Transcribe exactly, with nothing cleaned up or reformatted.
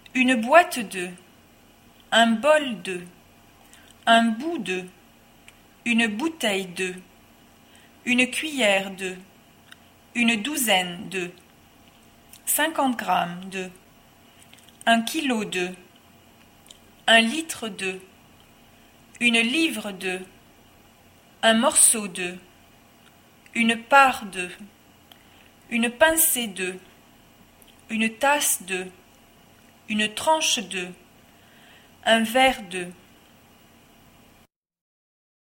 une boîte de, un bol de, un bout de, une bouteille de, une cuillère de, une douzaine de, cinquante grammes de, un kilo de, un litre de, une livre de, un morceau de, une part de, une pincée de, une tasse de, une tranche de, un verre de.